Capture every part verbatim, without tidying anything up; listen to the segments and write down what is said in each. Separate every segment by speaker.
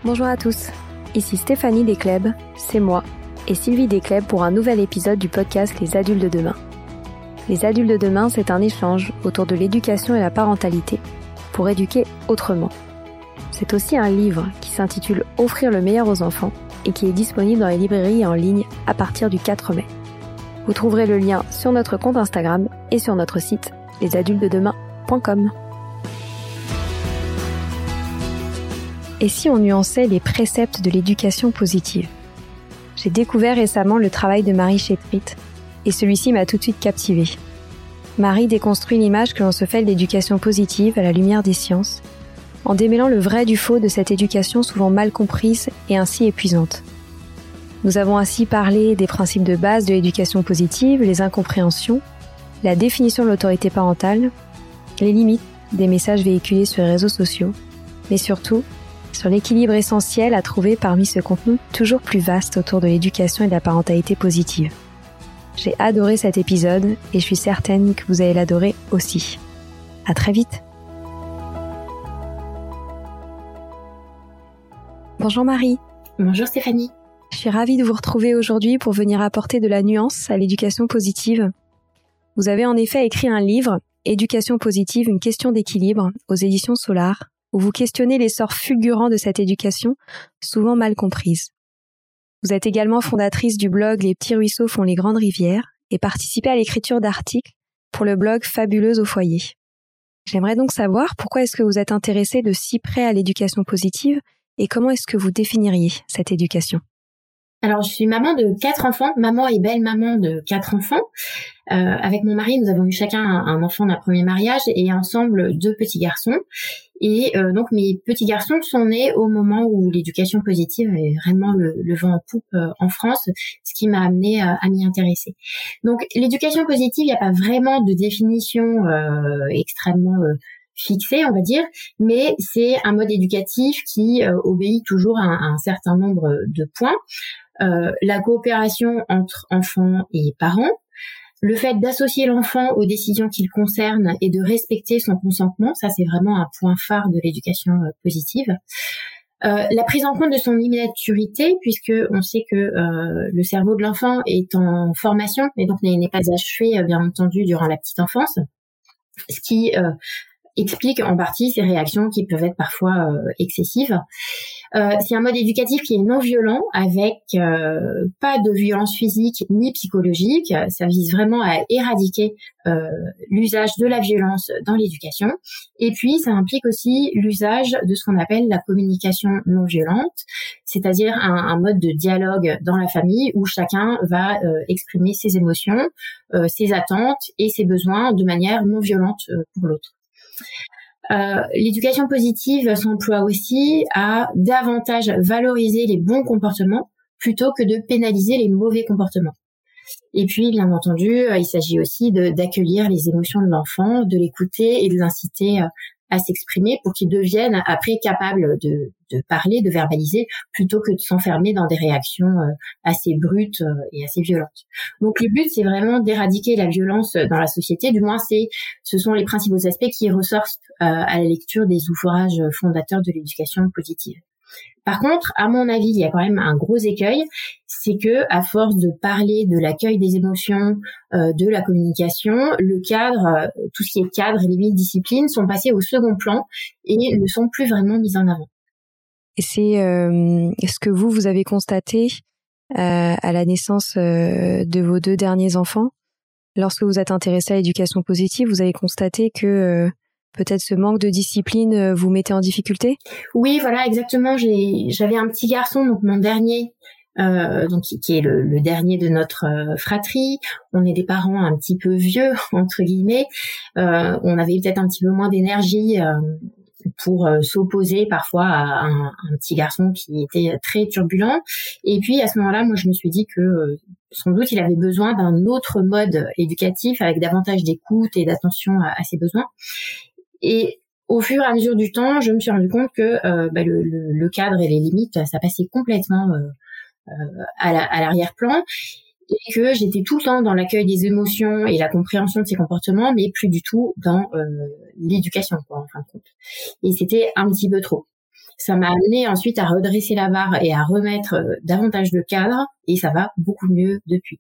Speaker 1: Bonjour à tous, ici Stéphanie Descleb, c'est moi, et Sylvie Descleb pour un nouvel épisode du podcast Les Adultes de demain. Les Adultes de demain, c'est un échange autour de l'éducation et la parentalité, pour éduquer autrement. C'est aussi un livre qui s'intitule « Offrir le meilleur aux enfants » et qui est disponible dans les librairies et en ligne à partir du quatre mai. Vous trouverez le lien sur notre compte Instagram et sur notre site les adultes de demain point com. Et si on nuançait les préceptes de l'éducation positive ? J'ai découvert récemment le travail de Marie Chetrit et celui-ci m'a tout de suite captivée. Marie déconstruit l'image que l'on se fait de l'éducation positive à la lumière des sciences, en démêlant le vrai du faux de cette éducation souvent mal comprise et ainsi épuisante. Nous avons ainsi parlé des principes de base de l'éducation positive, les incompréhensions, la définition de l'autorité parentale, les limites des messages véhiculés sur les réseaux sociaux, mais surtout sur l'équilibre essentiel à trouver parmi ce contenu toujours plus vaste autour de l'éducation et de la parentalité positive. J'ai adoré cet épisode et je suis certaine que vous allez l'adorer aussi. À très vite. Bonjour Marie.
Speaker 2: Bonjour Stéphanie.
Speaker 1: Je suis ravie de vous retrouver aujourd'hui pour venir apporter de la nuance à l'éducation positive. Vous avez en effet écrit un livre, Éducation positive, une question d'équilibre, aux éditions Solar, où vous questionnez l'essor fulgurant de cette éducation, souvent mal comprise. Vous êtes également fondatrice du blog Les petits ruisseaux font les grandes rivières et participez à l'écriture d'articles pour le blog Fabuleuse au foyer. J'aimerais donc savoir pourquoi est-ce que vous êtes intéressée de si près à l'éducation positive et comment est-ce que vous définiriez cette éducation ?
Speaker 2: Alors, je suis maman de quatre enfants, maman et belle-maman de quatre enfants. Euh, avec mon mari, nous avons eu chacun un, un enfant d'un premier mariage et ensemble deux petits garçons. Et euh, donc, mes petits garçons sont nés au moment où l'éducation positive avait vraiment le, le vent en poupe euh, en France, ce qui m'a amenée à, à m'y intéresser. Donc, l'éducation positive, il n'y a pas vraiment de définition euh, extrêmement euh, fixée, on va dire, mais c'est un mode éducatif qui euh, obéit toujours à un, à un certain nombre de points. Euh, la coopération entre enfants et parents, le fait d'associer l'enfant aux décisions qu'il concerne et de respecter son consentement, ça c'est vraiment un point phare de l'éducation euh, positive. Euh, la prise en compte de son immaturité, puisque on sait que euh, le cerveau de l'enfant est en formation et donc n'est, n'est pas achevé, euh, bien entendu, durant la petite enfance, ce qui euh, explique en partie ces réactions qui peuvent être parfois euh, excessives. Euh, c'est un mode éducatif qui est non violent, avec euh, pas de violence physique ni psychologique. Ça vise vraiment à éradiquer euh, l'usage de la violence dans l'éducation. Et puis, ça implique aussi l'usage de ce qu'on appelle la communication non violente, c'est-à-dire un, un mode de dialogue dans la famille où chacun va euh, exprimer ses émotions, euh, ses attentes et ses besoins de manière non violente euh, pour l'autre. Euh, l'éducation positive s'emploie aussi à davantage valoriser les bons comportements plutôt que de pénaliser les mauvais comportements. Et puis, bien entendu, il s'agit aussi de, d'accueillir les émotions de l'enfant, de l'écouter et de l'inciter à s'exprimer pour qu'il devienne après capable de, de parler, de verbaliser, plutôt que de s'enfermer dans des réactions assez brutes et assez violentes. Donc le but, c'est vraiment d'éradiquer la violence dans la société. Du moins, c'est, ce sont les principaux aspects qui ressortent à la lecture des ouvrages fondateurs de l'éducation positive. Par contre, à mon avis, il y a quand même un gros écueil, c'est que à force de parler de l'accueil des émotions, euh, de la communication, le cadre, euh, tout ce qui est cadre, limite, discipline, sont passés au second plan et ne sont plus vraiment mis en avant.
Speaker 1: Et c'est euh, ce que vous, vous avez constaté euh, à la naissance euh, de vos deux derniers enfants. Lorsque vous êtes intéressé à l'éducation positive, vous avez constaté que euh, peut-être ce manque de discipline vous mettait en difficulté ?
Speaker 2: Oui, voilà, exactement. J'ai, j'avais un petit garçon, donc mon dernier, euh, donc qui, qui est le, le dernier de notre euh, fratrie. On est des parents un petit peu vieux, entre guillemets. Euh, on avait peut-être un petit peu moins d'énergie euh, pour euh, s'opposer parfois à un, un petit garçon qui était très turbulent. Et puis à ce moment-là, moi je me suis dit que euh, sans doute il avait besoin d'un autre mode éducatif avec davantage d'écoute et d'attention à, à ses besoins. Et au fur et à mesure du temps, je me suis rendu compte que euh, bah, le, le, le cadre et les limites, ça passait complètement euh, euh, à, la, à l'arrière-plan et que j'étais tout le temps dans l'accueil des émotions et la compréhension de ses comportements, mais plus du tout dans euh, l'éducation, quoi, en fin de compte. Et c'était un petit peu trop. Ça m'a amené ensuite à redresser la barre et à remettre euh, davantage de cadre, et ça va beaucoup mieux depuis.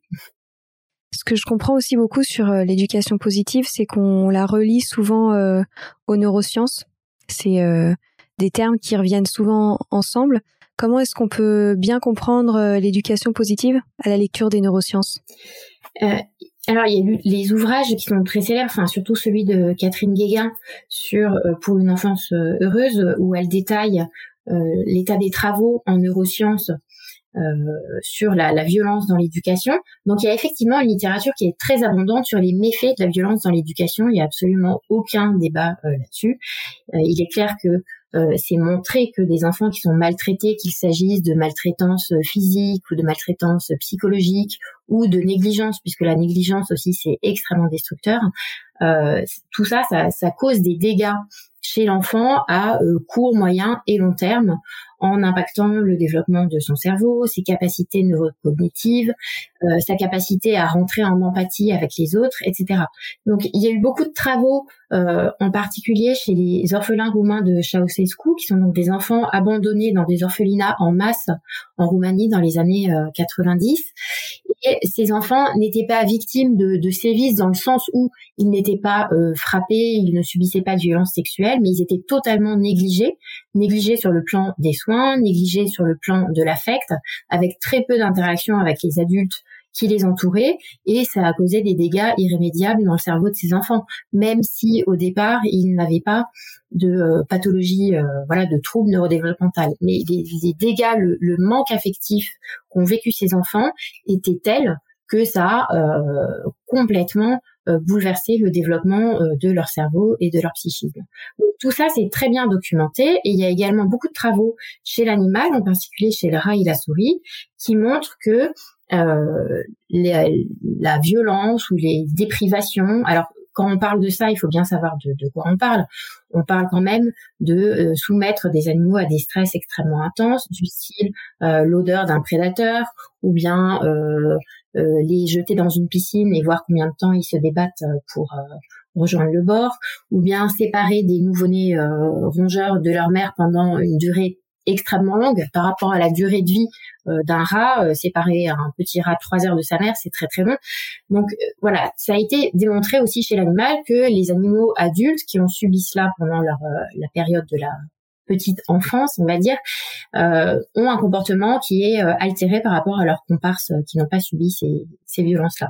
Speaker 1: Ce que je comprends aussi beaucoup sur euh, l'éducation positive, c'est qu'on la relie souvent euh, aux neurosciences. C'est euh, des termes qui reviennent souvent ensemble. Comment est-ce qu'on peut bien comprendre euh, l'éducation positive à la lecture des neurosciences ?
Speaker 2: euh, Alors, il y a eu les ouvrages qui sont très célèbres, enfin surtout celui de Catherine Guéguen sur euh, Pour une enfance euh, heureuse, où elle détaille euh, l'état des travaux en neurosciences Euh, sur la, la violence dans l'éducation. Donc il y a effectivement une littérature qui est très abondante sur les méfaits de la violence dans l'éducation. Il n'y a absolument aucun débat euh, là-dessus. Euh, il est clair que euh, c'est montré que des enfants qui sont maltraités, qu'il s'agisse de maltraitance physique ou de maltraitance psychologique ou de négligence, puisque la négligence aussi c'est extrêmement destructeur, euh, tout ça, ça, ça cause des dégâts chez l'enfant à euh, court, moyen et long terme, en impactant le développement de son cerveau, ses capacités neurocognitives, euh, sa capacité à rentrer en empathie avec les autres, et cetera. Donc, il y a eu beaucoup de travaux, euh, en particulier chez les orphelins roumains de Ceausescu, qui sont donc des enfants abandonnés dans des orphelinats en masse en Roumanie dans les années euh, quatre-vingt-dix. Et ces enfants n'étaient pas victimes de, de sévices dans le sens où ils n'étaient pas euh, frappés, ils ne subissaient pas de violences sexuelles, mais ils étaient totalement négligés, négligés sur le plan des soins, négligés sur le plan de l'affect, avec très peu d'interaction avec les adultes qui les entouraient, et ça a causé des dégâts irrémédiables dans le cerveau de ces enfants, même si au départ ils n'avaient pas de euh, pathologie, euh, voilà, de troubles neurodéveloppementaux. Mais les, les dégâts, le, le manque affectif qu'ont vécu ces enfants était tel que ça a euh, complètement euh, bouleversé le développement euh, de leur cerveau et de leur psychisme. Donc, tout ça, c'est très bien documenté, et il y a également beaucoup de travaux chez l'animal, en particulier chez le rat et la souris, qui montrent que euh, les, la violence ou les déprivations, alors quand on parle de ça, il faut bien savoir de, de quoi on parle. On parle quand même de euh, soumettre des animaux à des stress extrêmement intenses, du style euh, l'odeur d'un prédateur, ou bien euh, euh, les jeter dans une piscine et voir combien de temps ils se débattent pour euh, rejoindre le bord, ou bien séparer des nouveau-nés euh, rongeurs de leur mère pendant une durée extrêmement longue par rapport à la durée de vie euh, d'un rat. Euh, séparer un petit rat de trois heures de sa mère, c'est très très long. Donc euh, voilà, ça a été démontré aussi chez l'animal que les animaux adultes qui ont subi cela pendant leur euh, la période de la petite enfance, on va dire, euh, ont un comportement qui est euh, altéré par rapport à leurs comparses euh, qui n'ont pas subi ces, ces violences-là.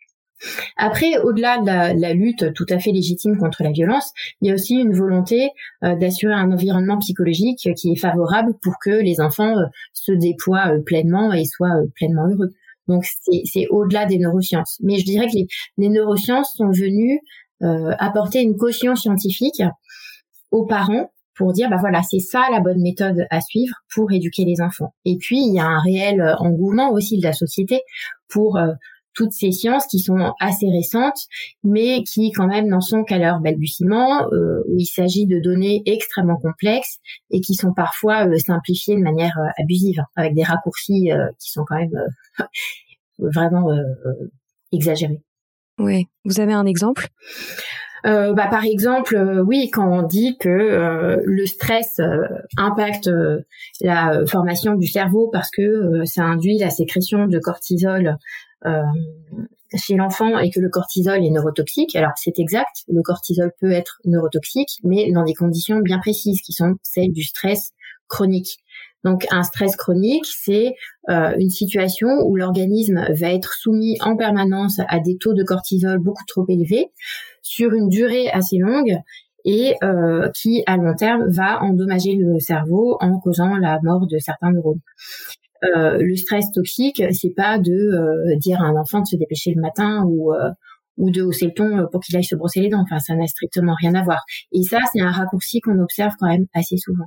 Speaker 2: Après, au-delà de la, la lutte tout à fait légitime contre la violence, il y a aussi une volonté euh, d'assurer un environnement psychologique qui est favorable pour que les enfants euh, se déploient euh, pleinement et soient euh, pleinement heureux. Donc, c'est, c'est au-delà des neurosciences. Mais je dirais que les, les neurosciences sont venues euh, apporter une caution scientifique aux parents pour dire, bah voilà, c'est ça la bonne méthode à suivre pour éduquer les enfants. Et puis, il y a un réel engouement aussi de la société pour euh, toutes ces sciences qui sont assez récentes, mais qui quand même n'en sont qu'à leur balbutiement, euh, où il s'agit de données extrêmement complexes et qui sont parfois euh, simplifiées de manière euh, abusive, avec des raccourcis euh, qui sont quand même euh, vraiment euh, exagérés.
Speaker 1: Oui, vous avez un exemple ?
Speaker 2: Euh, bah, par exemple, euh, oui, quand on dit que euh, le stress euh, impacte euh, la formation du cerveau parce que euh, ça induit la sécrétion de cortisol euh, chez l'enfant et que le cortisol est neurotoxique. Alors c'est exact, le cortisol peut être neurotoxique, mais dans des conditions bien précises qui sont celles du stress chronique. Donc un stress chronique, c'est euh, une situation où l'organisme va être soumis en permanence à des taux de cortisol beaucoup trop élevés sur une durée assez longue et euh, qui, à long terme, va endommager le cerveau en causant la mort de certains neurones. Euh, le stress toxique, c'est pas de euh, dire à un enfant de se dépêcher le matin ou euh, ou de hausser le ton pour qu'il aille se brosser les dents. Enfin, ça n'a strictement rien à voir. Et ça, c'est un raccourci qu'on observe quand même assez souvent.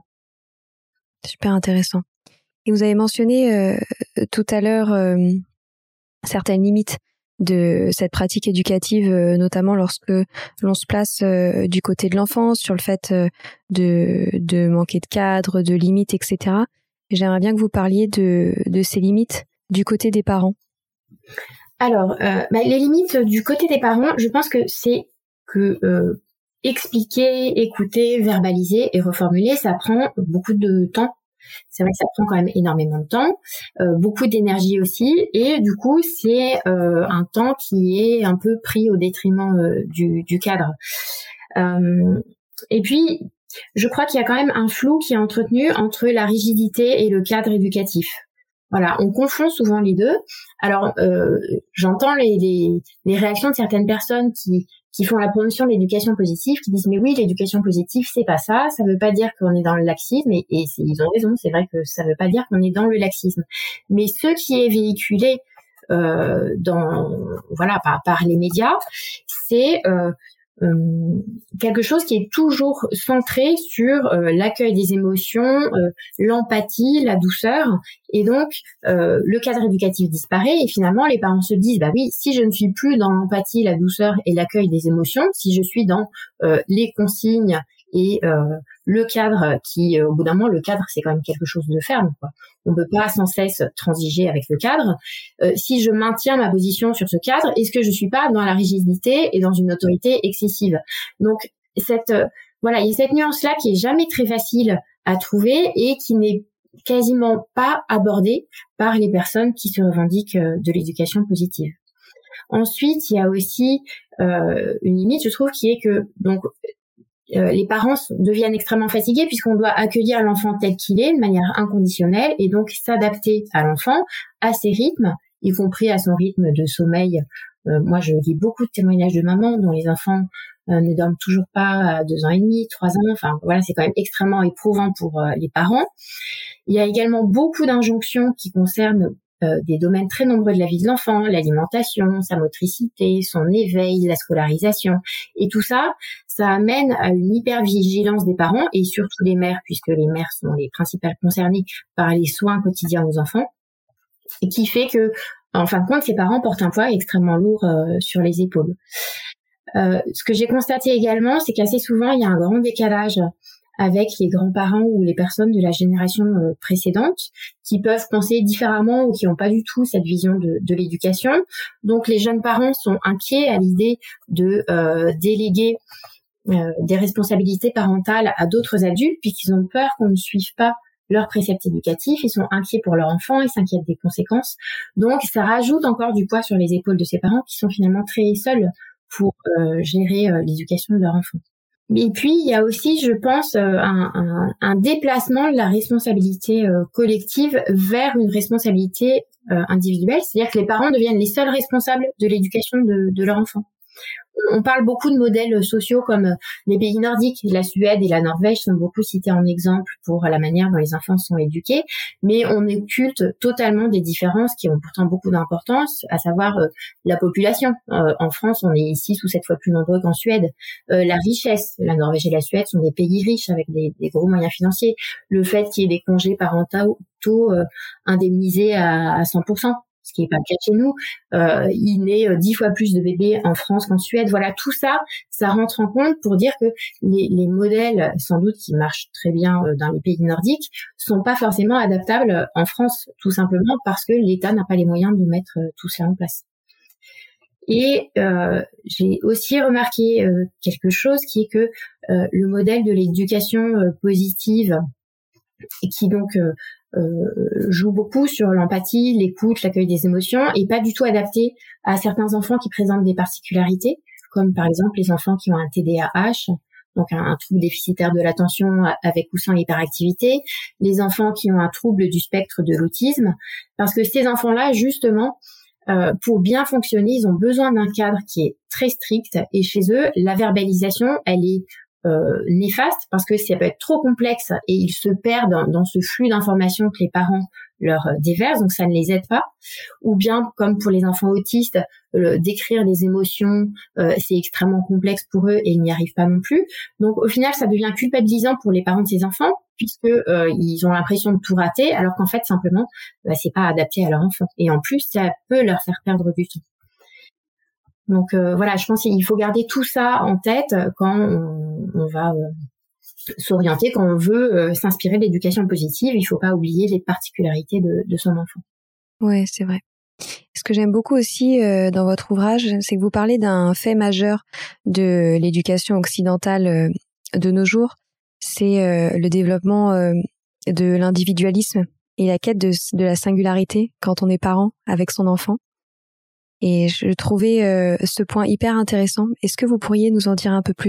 Speaker 1: Super intéressant. Et vous avez mentionné euh, tout à l'heure euh, certaines limites de cette pratique éducative, euh, notamment lorsque l'on se place euh, du côté de l'enfance, sur le fait euh, de, de manquer de cadre, de limites, et cetera. J'aimerais bien que vous parliez de, de ces limites du côté des parents.
Speaker 2: Alors, euh, bah, les limites du côté des parents, je pense que c'est que euh, expliquer, écouter, verbaliser et reformuler, ça prend beaucoup de temps. C'est vrai que ça prend quand même énormément de temps, euh, beaucoup d'énergie aussi, et du coup c'est euh, un temps qui est un peu pris au détriment euh, du, du cadre. Euh, et puis je crois qu'il y a quand même un flou qui est entretenu entre la rigidité et le cadre éducatif. Voilà, on confond souvent les deux. Alors euh, j'entends les, les, les réactions de certaines personnes qui qui font la promotion de l'éducation positive, qui disent mais oui, l'éducation positive c'est pas ça, ça veut pas dire qu'on est dans le laxisme, et, et ils ont raison, c'est vrai que ça veut pas dire qu'on est dans le laxisme. Mais ce qui est véhiculé euh, dans voilà par, par les médias, c'est euh, euh, quelque chose qui est toujours centré sur euh, l'accueil des émotions, euh, l'empathie, la douceur, et donc euh, le cadre éducatif disparaît et finalement les parents se disent bah oui, si je ne suis plus dans l'empathie, la douceur et l'accueil des émotions, si je suis dans euh, les consignes et euh, le cadre qui, euh, au bout d'un moment, le cadre c'est quand même quelque chose de ferme, quoi. On ne peut pas sans cesse transiger avec le cadre. Euh, si je maintiens ma position sur ce cadre, est-ce que je suis pas dans la rigidité et dans une autorité excessive? Donc cette euh, voilà, il y a cette nuance-là qui est jamais très facile à trouver et qui n'est quasiment pas abordée par les personnes qui se revendiquent de l'éducation positive. Ensuite, il y a aussi euh, une limite, je trouve, qui est que donc Euh, les parents deviennent extrêmement fatigués puisqu'on doit accueillir l'enfant tel qu'il est de manière inconditionnelle et donc s'adapter à l'enfant, à ses rythmes, y compris à son rythme de sommeil. Euh, moi, je lis beaucoup de témoignages de mamans dont les enfants euh, ne dorment toujours pas à deux ans et demi, trois ans. Enfin, voilà, c'est quand même extrêmement éprouvant pour euh, les parents. Il y a également beaucoup d'injonctions qui concernent Euh, des domaines très nombreux de la vie de l'enfant, l'alimentation, sa motricité, son éveil, la scolarisation. Et tout ça, ça amène à une hypervigilance des parents et surtout des mères, puisque les mères sont les principales concernées par les soins quotidiens aux enfants, et qui fait que, en fin de compte, les parents portent un poids extrêmement lourd euh, sur les épaules. Euh, ce que j'ai constaté également, c'est qu'assez souvent, il y a un grand décalage avec les grands-parents ou les personnes de la génération euh, précédente qui peuvent penser différemment ou qui n'ont pas du tout cette vision de, de l'éducation. Donc les jeunes parents sont inquiets à l'idée de euh, déléguer euh, des responsabilités parentales à d'autres adultes puisqu'ils ont peur qu'on ne suive pas leurs préceptes éducatifs, ils sont inquiets pour leur enfant, ils s'inquiètent des conséquences. Donc ça rajoute encore du poids sur les épaules de ces parents qui sont finalement très seuls pour euh, gérer euh, l'éducation de leur enfant. Et puis, il y a aussi, je pense, un, un, un déplacement de la responsabilité euh, collective vers une responsabilité euh, individuelle, c'est-à-dire que les parents deviennent les seuls responsables de l'éducation de, de leur enfant. On parle beaucoup de modèles sociaux comme les pays nordiques, la Suède et la Norvège sont beaucoup cités en exemple pour la manière dont les enfants sont éduqués, mais on occulte totalement des différences qui ont pourtant beaucoup d'importance, à savoir euh, la population. Euh, en France, on est six ou sept fois plus nombreux qu'en Suède. Euh, la richesse, la Norvège et la Suède sont des pays riches avec des, des gros moyens financiers. Le fait qu'il y ait des congés parentaux euh, indemnisés à, à cent pour cent. Ce qui n'est pas le cas chez nous, euh, il naît dix fois plus de bébés en France qu'en Suède. Voilà, tout ça, ça rentre en compte pour dire que les, les modèles, sans doute, qui marchent très bien dans les pays nordiques, sont pas forcément adaptables en France, tout simplement parce que l'État n'a pas les moyens de mettre tout cela en place. Et euh, j'ai aussi remarqué euh, quelque chose qui est que euh, le modèle de l'éducation euh, positive, qui donc euh, Euh, joue beaucoup sur l'empathie, l'écoute, l'accueil des émotions et pas du tout adapté à certains enfants qui présentent des particularités, comme par exemple les enfants qui ont un T D A H, donc un, un trouble déficitaire de l'attention avec ou sans hyperactivité, les enfants qui ont un trouble du spectre de l'autisme, parce que ces enfants-là, justement, euh, pour bien fonctionner, ils ont besoin d'un cadre qui est très strict et chez eux, la verbalisation, elle est Euh, néfaste parce que ça peut être trop complexe et ils se perdent dans, dans ce flux d'informations que les parents leur euh, déversent, donc ça ne les aide pas. Ou bien, comme pour les enfants autistes, euh, décrire les émotions, euh, c'est extrêmement complexe pour eux et ils n'y arrivent pas non plus. Donc au final, ça devient culpabilisant pour les parents de ces enfants puisque euh, ils ont l'impression de tout rater alors qu'en fait, simplement, bah, c'est pas adapté à leur enfant. Et en plus, ça peut leur faire perdre du temps. Donc euh, voilà, je pense qu'il faut garder tout ça en tête quand on, on va euh, s'orienter, quand on veut euh, s'inspirer de l'éducation positive. Il ne faut pas oublier les particularités de, de son enfant.
Speaker 1: Ouais, c'est vrai. Ce que j'aime beaucoup aussi euh, dans votre ouvrage, c'est que vous parlez d'un fait majeur de l'éducation occidentale euh, de nos jours, c'est euh, le développement euh, de l'individualisme et la quête de, de la singularité quand on est parent avec son enfant. Et je trouvais euh, ce point hyper intéressant. Est-ce que vous pourriez nous en dire un peu plus ?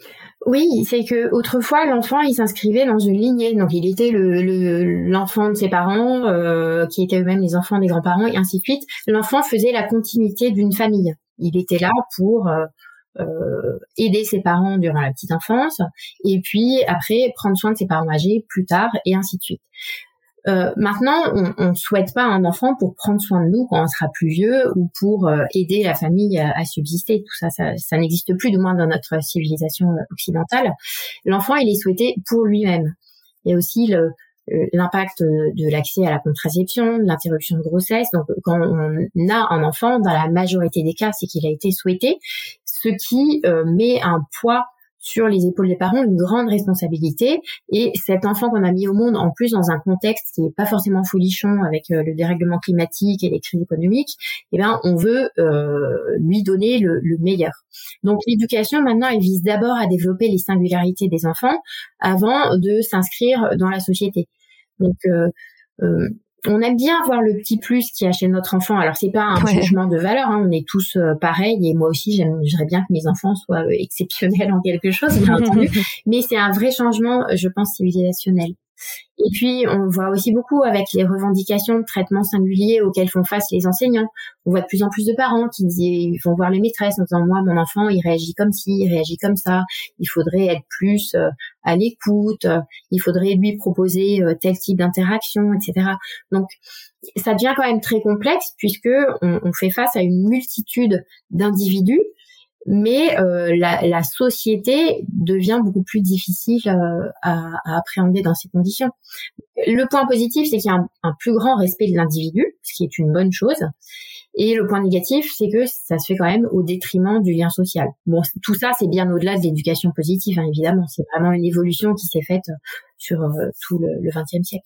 Speaker 2: Oui, c'est que autrefois l'enfant il s'inscrivait dans une lignée, donc il était le, le l'enfant de ses parents, euh, qui étaient eux-mêmes les enfants des grands-parents et ainsi de suite. L'enfant faisait la continuité d'une famille. Il était là pour euh, euh, aider ses parents durant la petite enfance et puis après prendre soin de ses parents âgés plus tard et ainsi de suite. Euh, maintenant, on, on souhaite pas un enfant pour prendre soin de nous quand on sera plus vieux ou pour euh, aider la famille à, à subsister. Tout ça, ça, ça n'existe plus, du moins dans notre civilisation occidentale. L'enfant, il est souhaité pour lui-même. Il y a aussi le, l'impact de l'accès à la contraception, de l'interruption de grossesse. Donc, quand on a un enfant, dans la majorité des cas, c'est qu'il a été souhaité, ce qui euh, met un poids sur les épaules des parents, une grande responsabilité. Et cet enfant qu'on a mis au monde, en plus dans un contexte qui n'est pas forcément folichon avec euh, le dérèglement climatique et les crises économiques, eh bien, on veut euh, lui donner le, le meilleur. Donc l'éducation, maintenant, elle vise d'abord à développer les singularités des enfants avant de s'inscrire dans la société. Donc, euh, euh, on aime bien voir le petit plus qu'il y a chez notre enfant. Alors, c'est pas un ouais. jugement de valeur, hein. On est tous euh, pareils. Et moi aussi, j'aimerais bien que mes enfants soient euh, exceptionnels en quelque chose, bien entendu. Mais c'est un vrai changement, je pense, civilisationnel. Et puis, on voit aussi beaucoup avec les revendications de traitements singuliers auxquels font face les enseignants. On voit de plus en plus de parents qui disent, vont voir les maîtresses en disant, moi, mon enfant, il réagit comme ci, il réagit comme ça. Il faudrait être plus euh, à l'écoute. Il faudrait lui proposer euh, tel type d'interaction, et cetera. Donc, ça devient quand même très complexe puisque on, on fait face à une multitude d'individus. Mais euh, la, la société devient beaucoup plus difficile euh, à, à appréhender dans ces conditions. Le point positif, c'est qu'il y a un, un plus grand respect de l'individu, ce qui est une bonne chose. Et le point négatif, c'est que ça se fait quand même au détriment du lien social. Bon, tout ça, c'est bien au-delà de l'éducation positive, hein, évidemment. C'est vraiment une évolution qui s'est faite sur euh, tout le, le vingtième siècle.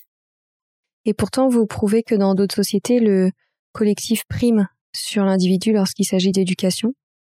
Speaker 1: Et pourtant, vous prouvez que dans d'autres sociétés, le collectif prime sur l'individu lorsqu'il s'agit d'éducation.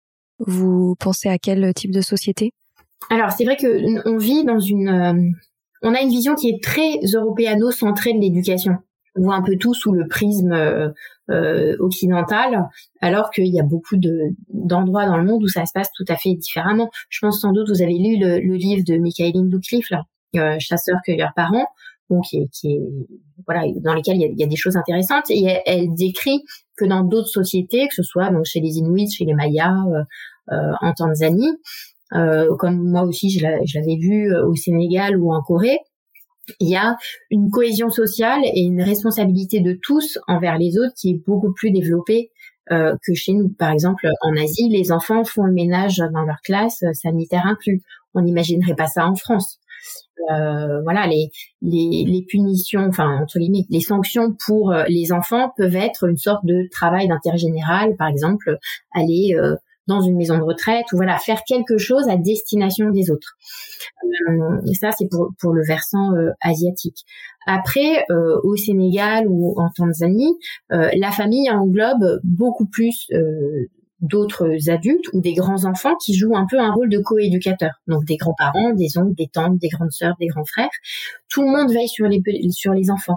Speaker 1: Vous pensez à quel type de société ?
Speaker 2: Alors, c'est vrai que on vit dans une... Euh, on a une vision qui est très européano-centrée de l'éducation. On voit un peu tout sous le prisme euh, euh, occidental, alors qu'il y a beaucoup de, d'endroits dans le monde où ça se passe tout à fait différemment. Je pense sans doute, vous avez lu le, le livre de Michaeline Doucliffe, là, euh, Chasseurs-cueilleurs parents, bon, qui est, qui est, voilà, dans lesquels il y a, il y a des choses intéressantes. Et elle, elle décrit que dans d'autres sociétés, que ce soit donc chez les Inuits, chez les Mayas, euh, euh, en Tanzanie, euh, comme moi aussi je, l'a, je l'avais vu au Sénégal ou en Corée, il y a une cohésion sociale et une responsabilité de tous envers les autres qui est beaucoup plus développée euh, que chez nous. Par exemple, en Asie, les enfants font le ménage dans leur classe, sanitaire inclus. On n'imaginerait pas ça en France. Euh, voilà, les, les, les punitions, enfin entre guillemets, les sanctions pour euh, les enfants peuvent être une sorte de travail d'intérêt général, par exemple, aller euh, dans une maison de retraite ou voilà, faire quelque chose à destination des autres. Euh, et ça, c'est pour pour le versant euh, asiatique. Après, euh, au Sénégal ou en Tanzanie, euh, la famille englobe beaucoup plus euh, d'autres adultes ou des grands enfants qui jouent un peu un rôle de coéducateur. Donc des grands-parents, des oncles, des tantes, des grandes sœurs, des grands frères. Tout le monde veille sur les sur les enfants.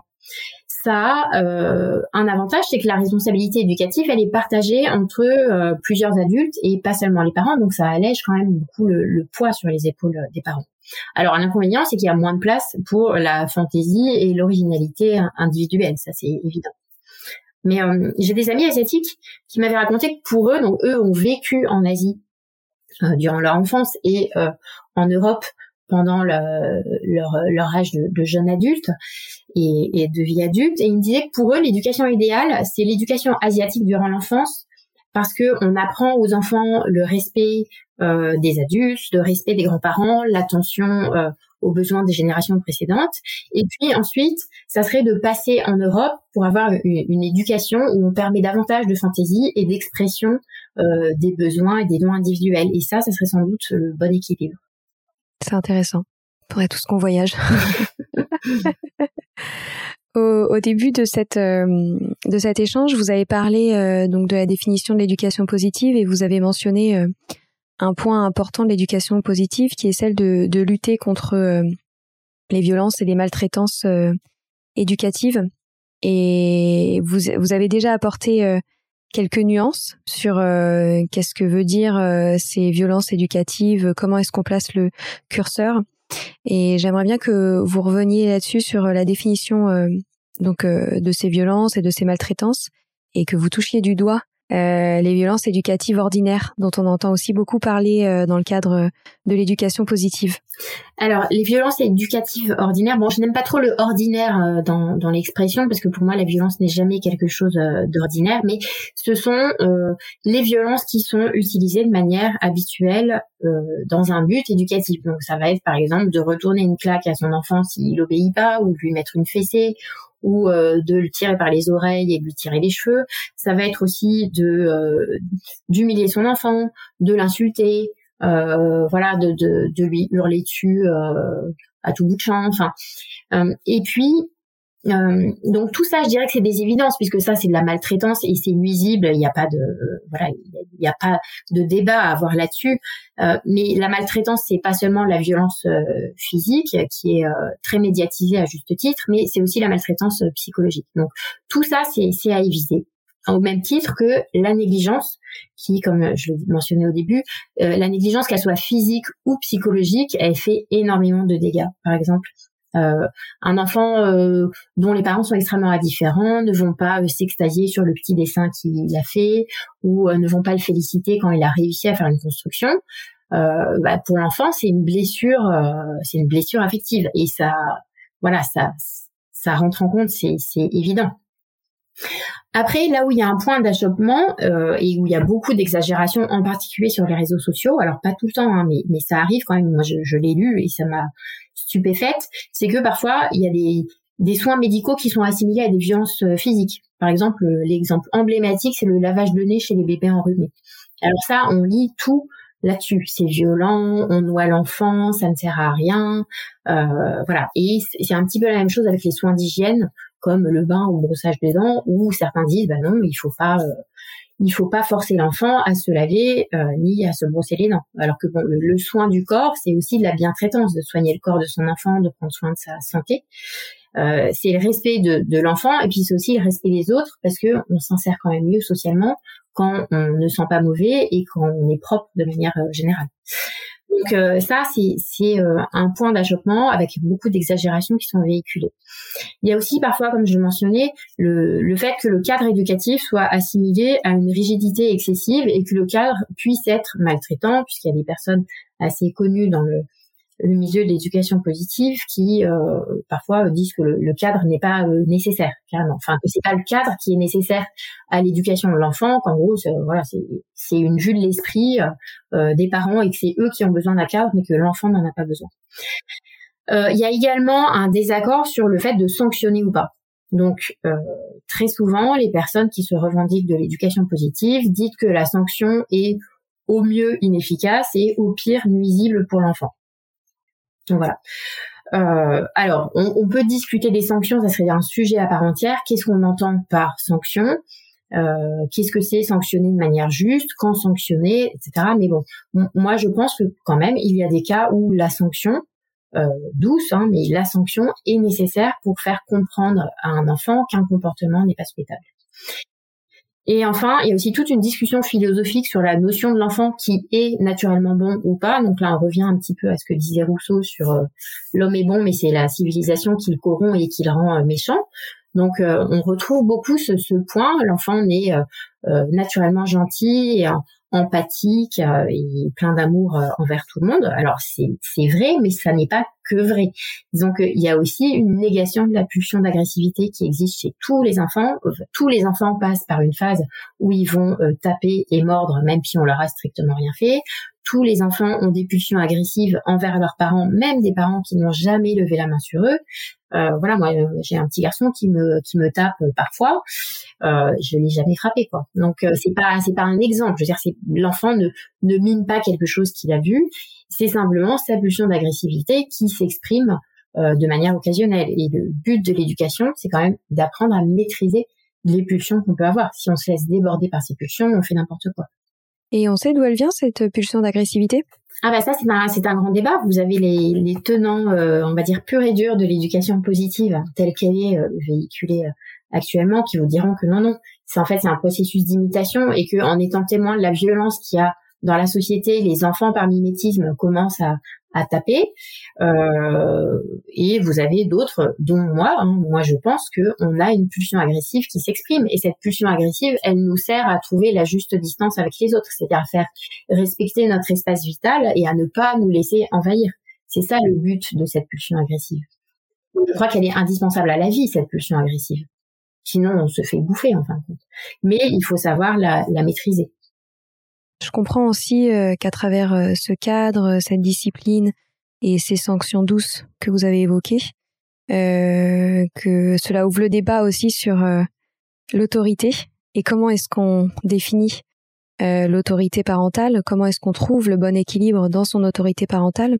Speaker 2: Ça a euh, un avantage, c'est que la responsabilité éducative, elle est partagée entre euh, plusieurs adultes et pas seulement les parents. Donc ça allège quand même beaucoup le, le poids sur les épaules des parents. Alors l'inconvénient, c'est qu'il y a moins de place pour la fantaisie et l'originalité individuelle. Ça, c'est évident. Mais euh, j'ai des amis asiatiques qui m'avaient raconté que pour eux, donc eux ont vécu en Asie euh, durant leur enfance et euh, en Europe pendant le, leur, leur âge de, de jeune adulte et, et de vie adulte. Et ils me disaient que pour eux, l'éducation idéale, c'est l'éducation asiatique durant l'enfance parce que on apprend aux enfants le respect euh, des adultes, le respect des grands-parents, l'attention euh, aux besoins des générations précédentes. Et puis ensuite, ça serait de passer en Europe pour avoir une, une éducation où on permet davantage de fantaisie et d'expression euh, des besoins et des dons individuels. Et ça, ça serait sans doute le bon équilibre.
Speaker 1: C'est intéressant. Il faudrait tous qu'on voyage. Au, au début de cette euh, de cet échange, vous avez parlé euh, donc de la définition de l'éducation positive et vous avez mentionné euh, un point important de l'éducation positive qui est celle de, de lutter contre euh, les violences et les maltraitances euh, éducatives. Et vous vous avez déjà apporté euh, quelques nuances sur euh, qu'est-ce que veut dire euh, ces violences éducatives, comment est-ce qu'on place le curseur. Et j'aimerais bien que vous reveniez là-dessus sur la définition euh, donc euh, de ces violences et de ces maltraitances et que vous touchiez du doigt euh, les violences éducatives ordinaires dont on entend aussi beaucoup parler euh, dans le cadre de l'éducation positive.
Speaker 2: Alors, les violences éducatives ordinaires, bon, je n'aime pas trop le ordinaire euh, dans, dans l'expression parce que pour moi, la violence n'est jamais quelque chose euh, d'ordinaire, mais ce sont euh, les violences qui sont utilisées de manière habituelle euh, dans un but éducatif. Donc, ça va être, par exemple, de retourner une claque à son enfant s'il obéit pas ou de lui mettre une fessée ou euh, de le tirer par les oreilles et de lui tirer les cheveux. Ça va être aussi de euh, d'humilier son enfant, de l'insulter, Euh, voilà, de, de, de lui hurler dessus euh, à tout bout de champ. Enfin, euh, et puis euh, donc tout ça, je dirais que c'est des évidences puisque ça c'est de la maltraitance et c'est nuisible. Il n'y a pas de euh, voilà, il n'y a pas de débat à avoir là-dessus. Euh, mais la maltraitance, c'est pas seulement la violence euh, physique qui est euh, très médiatisée à juste titre, mais c'est aussi la maltraitance euh, psychologique. Donc tout ça, c'est, c'est à éviter. Au même titre que la négligence, qui, comme je l'ai mentionné au début, euh, la négligence, qu'elle soit physique ou psychologique, elle fait énormément de dégâts. Par exemple, euh, un enfant euh, dont les parents sont extrêmement indifférents ne vont pas euh, s'extasier sur le petit dessin qu'il a fait ou euh, ne vont pas le féliciter quand il a réussi à faire une construction. Euh, bah, pour l'enfant, c'est une blessure, euh, c'est une blessure affective et ça, voilà, ça, ça rentre en compte, c'est, c'est évident. Après, là où il y a un point d'achoppement euh, et où il y a beaucoup d'exagération, en particulier sur les réseaux sociaux, alors pas tout le temps, hein, mais, mais ça arrive quand même, moi je, je l'ai lu et ça m'a stupéfaite, c'est que parfois il y a des, des soins médicaux qui sont assimilés à des violences physiques. Par exemple, l'exemple emblématique, c'est le lavage de nez chez les bébés enrhumés. Alors ça, on lit tout là-dessus, c'est violent, on noie l'enfant, ça ne sert à rien, euh, voilà. Et c'est un petit peu la même chose avec les soins d'hygiène, comme le bain ou le brossage des dents, où certains disent bah non, il faut pas, euh, il faut pas forcer l'enfant à se laver euh, ni à se brosser les dents. Alors que bon, le, le soin du corps, c'est aussi de la bientraitance, de soigner le corps de son enfant, de prendre soin de sa santé. Euh, c'est le respect de, de l'enfant et puis c'est aussi le respect des autres parce que on s'en sert quand même mieux socialement quand on ne sent pas mauvais et quand on est propre de manière euh, générale. Donc euh, ça, c'est, c'est euh, un point d'achoppement avec beaucoup d'exagérations qui sont véhiculées. Il y a aussi parfois, comme je le mentionnais, le, le fait que le cadre éducatif soit assimilé à une rigidité excessive et que le cadre puisse être maltraitant, puisqu'il y a des personnes assez connues dans le, le milieu de l'éducation positive qui euh, parfois disent que le, le cadre n'est pas euh, nécessaire, carrément. Enfin, que c'est pas le cadre qui est nécessaire à l'éducation de l'enfant, qu'en gros, c'est, voilà, c'est, c'est une vue de l'esprit euh, des parents et que c'est eux qui ont besoin d'un cadre, mais que l'enfant n'en a pas besoin. Euh, il y a également un désaccord sur le fait de sanctionner ou pas. Donc, euh, très souvent, les personnes qui se revendiquent de l'éducation positive disent que la sanction est au mieux inefficace et au pire nuisible pour l'enfant. Donc voilà. Euh, alors, on, on peut discuter des sanctions, ça serait un sujet à part entière. Qu'est-ce qu'on entend par sanction ? Euh, qu'est-ce que c'est sanctionner de manière juste ? Quand sanctionner, et cetera. Mais bon, m- moi je pense que quand même, il y a des cas où la sanction, euh, douce, hein, mais la sanction est nécessaire pour faire comprendre à un enfant qu'un comportement n'est pas souhaitable. Et enfin, il y a aussi toute une discussion philosophique sur la notion de l'enfant qui est naturellement bon ou pas. Donc là, on revient un petit peu à ce que disait Rousseau sur euh, l'homme est bon, mais c'est la civilisation qui le corrompt et qui le rend euh, méchant. Donc euh, on retrouve beaucoup ce, ce point. L'enfant est euh, euh, naturellement gentil, et, euh, empathique euh, et plein d'amour euh, envers tout le monde. Alors c'est, c'est vrai, mais ça n'est pas que vrai. Disons qu'il y a aussi une négation de la pulsion d'agressivité qui existe chez tous les enfants. Tous les enfants passent par une phase où ils vont euh, taper et mordre, même si on leur a strictement rien fait. Tous les enfants ont des pulsions agressives envers leurs parents, même des parents qui n'ont jamais levé la main sur eux. Euh, voilà, moi j'ai un petit garçon qui me qui me tape parfois. Euh, je l'ai jamais frappé, quoi. Donc euh, c'est pas c'est pas un exemple. Je veux dire, c'est l'enfant ne ne mime pas quelque chose qu'il a vu. C'est simplement sa pulsion d'agressivité qui s'exprime euh, de manière occasionnelle. Et le but de l'éducation, c'est quand même d'apprendre à maîtriser les pulsions qu'on peut avoir. Si on se laisse déborder par ces pulsions, on fait n'importe quoi.
Speaker 1: Et on sait d'où elle vient, cette pulsion d'agressivité ?
Speaker 2: Ah bah ça, c'est un, c'est un grand débat. Vous avez les, les tenants, euh, on va dire, purs et durs de l'éducation positive, telle qu'elle est euh, véhiculée euh, actuellement, qui vous diront que non, non, c'est en fait c'est un processus d'imitation et que en étant témoin de la violence qu'il y a dans la société, les enfants par mimétisme commencent à, à taper. Euh, et vous avez d'autres, dont moi, hein, moi je pense que on a une pulsion agressive qui s'exprime. Et cette pulsion agressive, elle nous sert à trouver la juste distance avec les autres, c'est-à-dire à faire respecter notre espace vital et à ne pas nous laisser envahir. C'est ça le but de cette pulsion agressive. Je crois qu'elle est indispensable à la vie, cette pulsion agressive. Sinon, on se fait bouffer, en fin de compte. Mais il faut savoir la, la maîtriser.
Speaker 1: Je comprends aussi euh, qu'à travers euh, ce cadre, cette discipline et ces sanctions douces que vous avez évoquées, euh, que cela ouvre le débat aussi sur euh, l'autorité et comment est-ce qu'on définit euh, l'autorité parentale, comment est-ce qu'on trouve le bon équilibre dans son autorité parentale.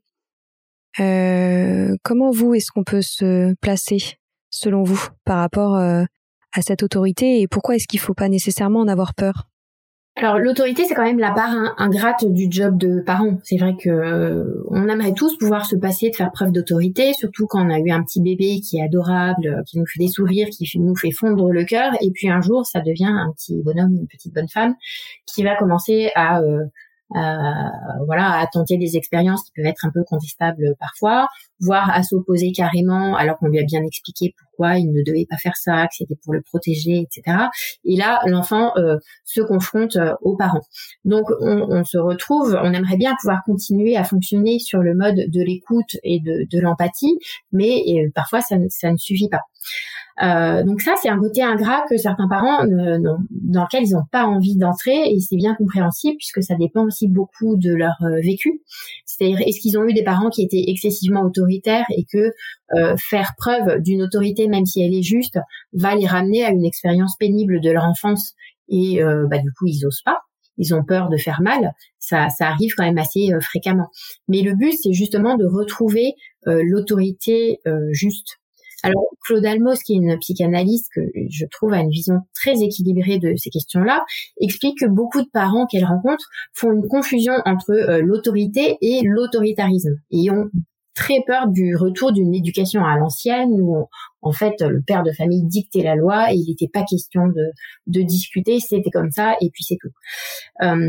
Speaker 1: Euh, comment vous, est-ce qu'on peut se placer, selon vous, par rapport euh, à cette autorité et pourquoi est-ce qu'il ne faut pas nécessairement en avoir peur ?
Speaker 2: Alors l'autorité, c'est quand même la part ingrate du job de parent. C'est vrai que euh, on aimerait tous pouvoir se passer de faire preuve d'autorité, surtout quand on a eu un petit bébé qui est adorable, qui nous fait des sourires, qui nous fait fondre le cœur, et puis un jour ça devient un petit bonhomme, une petite bonne femme qui va commencer à euh, à, voilà, à tenter des expériences qui peuvent être un peu contestables parfois, voire à s'opposer carrément alors qu'on lui a bien expliqué pourquoi il ne devait pas faire ça, que c'était pour le protéger, et cetera. Et là, l'enfant euh, se confronte euh, aux parents. Donc, on, on se retrouve, on aimerait bien pouvoir continuer à fonctionner sur le mode de l'écoute et de, de l'empathie, mais et, parfois, ça, ça ne suffit pas. Euh, donc ça, c'est un côté ingrat que certains parents ne, non, dans lequel ils n'ont pas envie d'entrer, et c'est bien compréhensible puisque ça dépend aussi beaucoup de leur euh, vécu. C'est-à-dire, est-ce qu'ils ont eu des parents qui étaient excessivement autoritaires et que euh, faire preuve d'une autorité, même si elle est juste, va les ramener à une expérience pénible de leur enfance et euh, bah du coup ils osent pas. Ils ont peur de faire mal, ça, ça arrive quand même assez euh, fréquemment. Mais le but, c'est justement de retrouver euh, l'autorité euh, juste. Alors, Claude Almos, qui est une psychanalyste que je trouve a une vision très équilibrée de ces questions-là, explique que beaucoup de parents qu'elle rencontre font une confusion entre euh, l'autorité et l'autoritarisme et ont très peur du retour d'une éducation à l'ancienne où, on, en fait, le père de famille dictait la loi et il n'était pas question de, de discuter, c'était comme ça et puis c'est tout. Euh,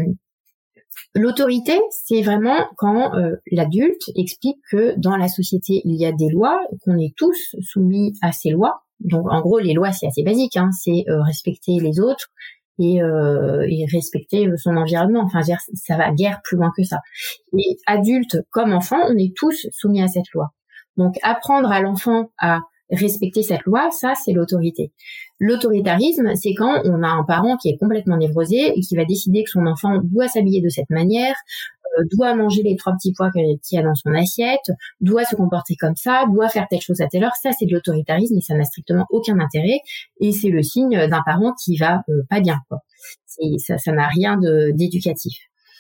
Speaker 2: L'autorité, c'est vraiment quand euh, l'adulte explique que dans la société, il y a des lois, qu'on est tous soumis à ces lois. Donc, en gros, les lois, c'est assez basique, hein, c'est euh, respecter les autres et, euh, et respecter son environnement. Enfin, je veux dire, ça va guère plus loin que ça. Et adulte comme enfant, on est tous soumis à cette loi. Donc, apprendre à l'enfant à respecter cette loi, ça, c'est l'autorité. L'autoritarisme, c'est quand on a un parent qui est complètement névrosé et qui va décider que son enfant doit s'habiller de cette manière, euh, doit manger les trois petits pois qu'il y a dans son assiette, doit se comporter comme ça, doit faire telle chose à telle heure. Ça, c'est de l'autoritarisme et ça n'a strictement aucun intérêt. Et c'est le signe d'un parent qui va euh, pas bien, quoi. C'est, ça, ça n'a rien de, d'éducatif.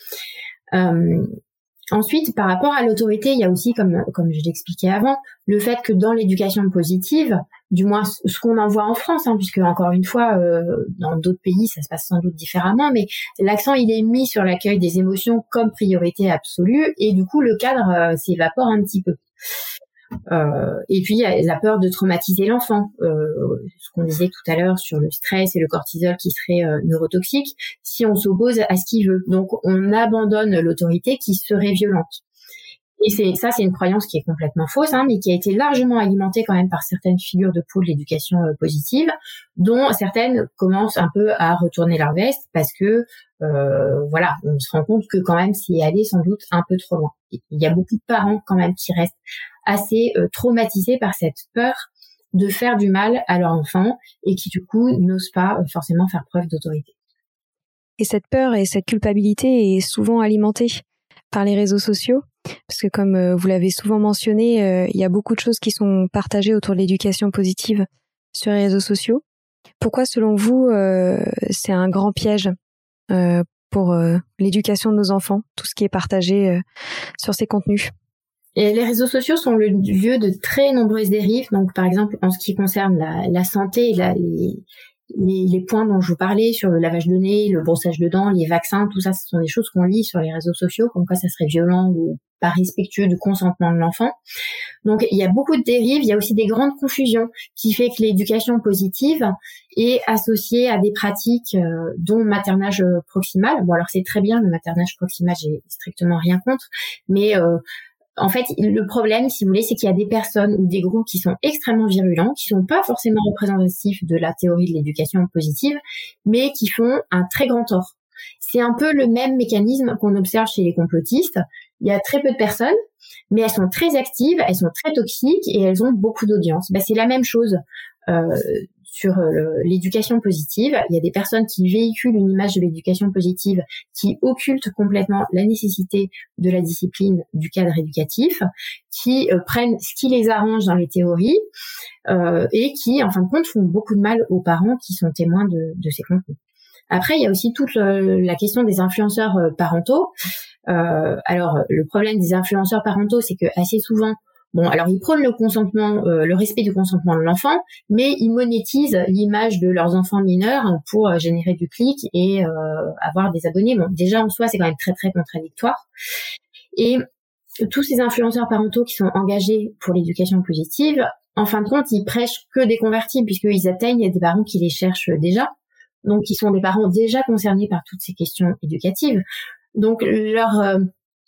Speaker 2: Euh, Ensuite, par rapport à l'autorité, il y a aussi, comme comme je l'expliquais avant, le fait que dans l'éducation positive, du moins ce qu'on en voit en France, hein, puisque encore une fois, euh, dans d'autres pays, ça se passe sans doute différemment, mais l'accent il est mis sur l'accueil des émotions comme priorité absolue, et du coup le cadre euh, s'évapore un petit peu. Euh, et puis il y a la peur de traumatiser l'enfant, euh, ce qu'on disait tout à l'heure sur le stress et le cortisol qui serait euh, neurotoxique si on s'oppose à ce qu'il veut. Donc on abandonne l'autorité qui serait violente. Et c'est ça, c'est une croyance qui est complètement fausse, hein, mais qui a été largement alimentée quand même par certaines figures de proue de l'éducation euh, positive, dont certaines commencent un peu à retourner leur veste parce que euh, voilà, on se rend compte que quand même c'est allé sans doute un peu trop loin. Il y a beaucoup de parents quand même qui restent assez euh, traumatisés par cette peur de faire du mal à leur enfant et qui du coup n'osent pas euh, forcément faire preuve d'autorité.
Speaker 1: Et cette peur et cette culpabilité est souvent alimentée par les réseaux sociaux, parce que comme euh, vous l'avez souvent mentionné, euh, il y a beaucoup de choses qui sont partagées autour de l'éducation positive sur les réseaux sociaux. Pourquoi, selon vous, euh, c'est un grand piège euh, pour euh, l'éducation de nos enfants, tout ce qui est partagé euh, sur ces contenus ?
Speaker 2: Et les réseaux sociaux sont le lieu de très nombreuses dérives. Donc, par exemple, en ce qui concerne la, la santé, la, les, les, les points dont je vous parlais sur le lavage de nez, le brossage de dents, les vaccins, tout ça, ce sont des choses qu'on lit sur les réseaux sociaux, comme quoi ça serait violent ou pas respectueux du consentement de l'enfant. Donc, il y a beaucoup de dérives. Il y a aussi des grandes confusions qui fait que l'éducation positive est associée à des pratiques, euh, dont le maternage proximal. Bon, alors c'est très bien, le maternage proximal, j'ai strictement rien contre, mais euh, en fait, le problème, si vous voulez, c'est qu'il y a des personnes ou des groupes qui sont extrêmement virulents, qui sont pas forcément représentatifs de la théorie de l'éducation positive, mais qui font un très grand tort. C'est un peu le même mécanisme qu'on observe chez les complotistes. Il y a très peu de personnes, mais elles sont très actives, elles sont très toxiques et elles ont beaucoup d'audience. Ben, c'est la même chose euh, sur le, l'éducation positive. Il y a des personnes qui véhiculent une image de l'éducation positive qui occulte complètement la nécessité de la discipline du cadre éducatif, qui euh, prennent ce qui les arrange dans les théories euh, et qui, en fin de compte, font beaucoup de mal aux parents qui sont témoins de, de ces contenus. Après, il y a aussi toute le, la question des influenceurs euh, parentaux. Euh, alors, le problème des influenceurs parentaux, c'est que assez souvent, bon, alors ils prônent le consentement, euh, le respect du consentement de l'enfant, mais ils monétisent l'image de leurs enfants mineurs pour euh, générer du clic et euh, avoir des abonnés. Bon, déjà en soi, c'est quand même très très contradictoire. Et tous ces influenceurs parentaux qui sont engagés pour l'éducation positive, en fin de compte, ils prêchent que des convertis puisqu'ils atteignent des parents qui les cherchent déjà. Donc, qui sont des parents déjà concernés par toutes ces questions éducatives. Donc, leur euh,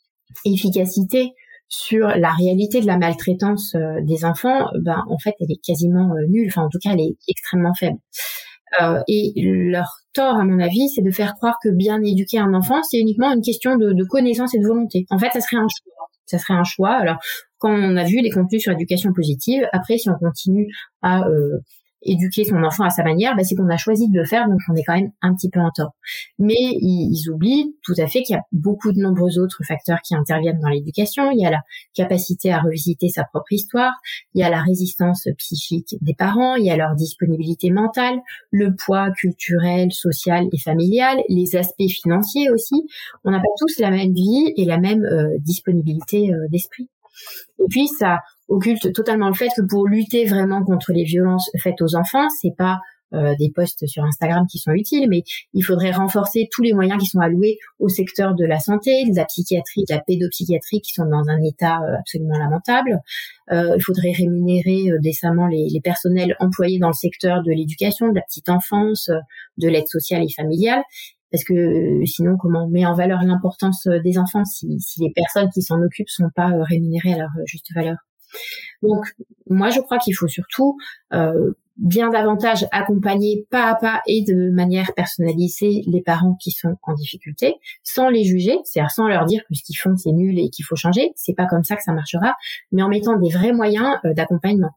Speaker 2: efficacité sur la réalité de la maltraitance euh, des enfants, ben, en fait, elle est quasiment euh, nulle. Enfin, en tout cas, elle est extrêmement faible. Euh, et leur tort, à mon avis, c'est de faire croire que bien éduquer un enfant, c'est uniquement une question de, de connaissance et de volonté. En fait, ça serait un choix. Ça serait un choix. Alors, quand on a vu les contenus sur l'éducation positive, après, si on continue à euh, éduquer son enfant à sa manière, bah, c'est qu'on a choisi de le faire, donc on est quand même un petit peu en tort. Mais ils, ils oublient tout à fait qu'il y a beaucoup de nombreux autres facteurs qui interviennent dans l'éducation. Il y a la capacité à revisiter sa propre histoire, il y a la résistance psychique des parents, il y a leur disponibilité mentale, le poids culturel, social et familial, les aspects financiers aussi. On n'a pas tous la même vie et la même euh, disponibilité euh, d'esprit. Et puis ça occulte totalement le fait que pour lutter vraiment contre les violences faites aux enfants, c'est pas euh, des posts sur Instagram qui sont utiles, mais il faudrait renforcer tous les moyens qui sont alloués au secteur de la santé, de la psychiatrie, de la pédopsychiatrie qui sont dans un état euh, absolument lamentable. Euh, il faudrait rémunérer euh, décemment les, les personnels employés dans le secteur de l'éducation, de la petite enfance, euh, de l'aide sociale et familiale. Parce que euh, sinon, comment on met en valeur l'importance euh, des enfants si, si les personnes qui s'en occupent sont pas euh, rémunérées à leur euh, juste valeur. Donc, moi, je crois qu'il faut surtout euh, bien davantage accompagner pas à pas et de manière personnalisée les parents qui sont en difficulté, sans les juger, c'est-à-dire sans leur dire que ce qu'ils font c'est nul et qu'il faut changer. C'est pas comme ça que ça marchera, mais en mettant des vrais moyens euh, d'accompagnement.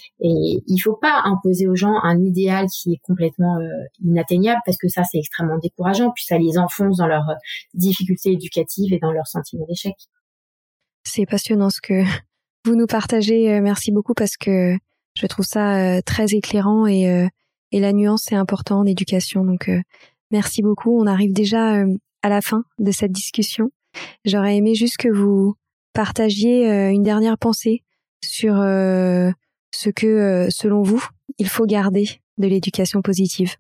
Speaker 2: Et il faut pas imposer aux gens un idéal qui est complètement euh, inatteignable, parce que ça c'est extrêmement décourageant, puis ça les enfonce dans leurs euh, difficultés éducatives et dans leur sentiment d'échec.
Speaker 1: C'est passionnant ce que vous nous partagez. Merci beaucoup, parce que je trouve ça euh, très éclairant et, euh, et la nuance c'est important en éducation. Donc euh, merci beaucoup. On arrive déjà euh, à la fin de cette discussion. J'aurais aimé juste que vous partagiez euh, une dernière pensée sur euh, ce que, euh, selon vous, il faut garder de l'éducation positive.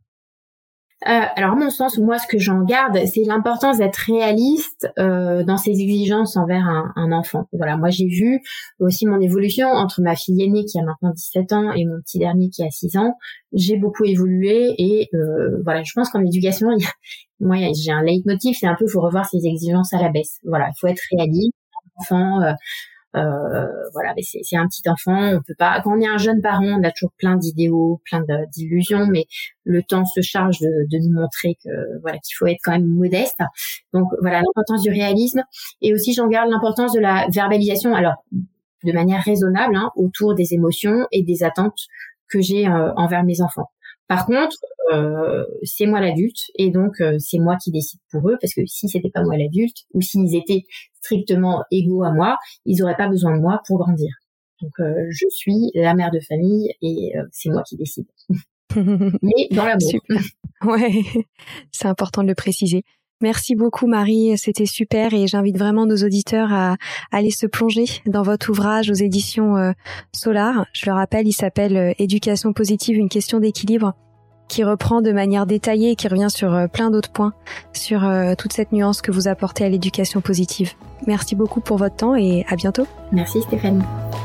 Speaker 2: Euh, alors, à mon sens, moi, ce que j'en garde, c'est l'importance d'être réaliste euh, dans ses exigences envers un, un enfant. Voilà, moi, j'ai vu aussi mon évolution entre ma fille aînée qui a maintenant dix-sept ans et mon petit dernier qui a six ans. J'ai beaucoup évolué et euh, voilà, je pense qu'en éducation, il y a, moi, j'ai un leitmotiv, c'est un peu, il faut revoir ses exigences à la baisse. Voilà, il faut être réaliste. L'enfant, euh, Euh, voilà, mais c'est, c'est un petit enfant, on peut pas. Quand on est un jeune parent, on a toujours plein d'idéaux, plein de, d'illusions, mais le temps se charge de, de nous montrer que voilà qu'il faut être quand même modeste. Donc voilà, l'importance du réalisme, et aussi j'en garde l'importance de la verbalisation. Alors de manière raisonnable, hein, autour des émotions et des attentes que j'ai euh, envers mes enfants. Par contre, euh, c'est moi l'adulte et donc euh, c'est moi qui décide pour eux, parce que si c'était pas moi l'adulte ou s'ils étaient strictement égaux à moi, ils auraient pas besoin de moi pour grandir. Donc euh, je suis la mère de famille et euh, c'est moi qui décide. Mais dans l'amour.
Speaker 1: Super. Ouais, c'est important de le préciser. Merci beaucoup Marie, c'était super et j'invite vraiment nos auditeurs à aller se plonger dans votre ouvrage aux éditions euh, Solar. Je le rappelle, il s'appelle euh, Éducation positive, une question d'équilibre, qui reprend de manière détaillée et qui revient sur euh, plein d'autres points, sur euh, toute cette nuance que vous apportez à l'éducation positive. Merci beaucoup pour votre temps et à bientôt.
Speaker 2: Merci Stéphanie.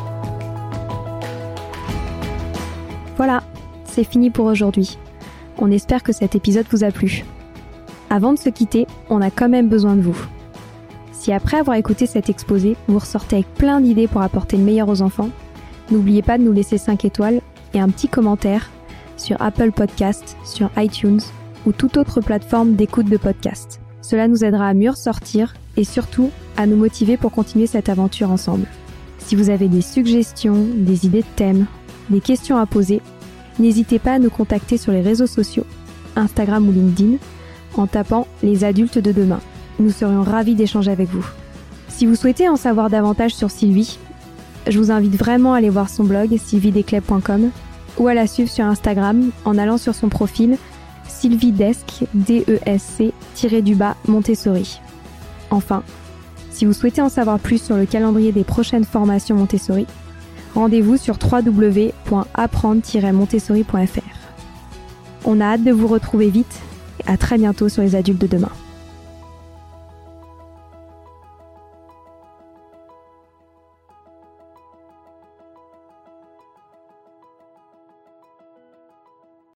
Speaker 1: Voilà, c'est fini pour aujourd'hui. On espère que cet épisode vous a plu. Avant de se quitter, on a quand même besoin de vous. Si après avoir écouté cet exposé, vous ressortez avec plein d'idées pour apporter le meilleur aux enfants, n'oubliez pas de nous laisser cinq étoiles et un petit commentaire sur Apple Podcasts, sur iTunes ou toute autre plateforme d'écoute de podcast. Cela nous aidera à mieux ressortir et surtout à nous motiver pour continuer cette aventure ensemble. Si vous avez des suggestions, des idées de thèmes, des questions à poser, n'hésitez pas à nous contacter sur les réseaux sociaux, Instagram ou LinkedIn, en tapant « Les adultes de demain ». Nous serions ravis d'échanger avec vous. Si vous souhaitez en savoir davantage sur Sylvie, je vous invite vraiment à aller voir son blog sylvie desclèves point com ou à la suivre sur Instagram en allant sur son profil sylviedesc, D E S C, tiré du bas, Montessori. Enfin, si vous souhaitez en savoir plus sur le calendrier des prochaines formations Montessori, rendez-vous sur w w w point apprendre tiret montessori point f r. On a hâte de vous retrouver vite et à très bientôt sur Les Adultes de demain.